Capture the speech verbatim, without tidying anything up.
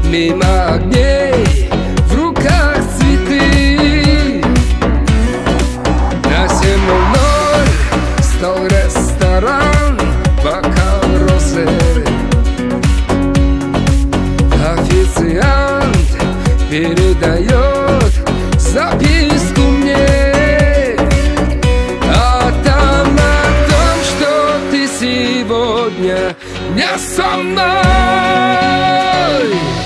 Мимо огней, в руках цветы. На семь ноль ноль стал ресторан, бокал росы. Официант передает записку мне, а там о том, что ты сегодня не со мной.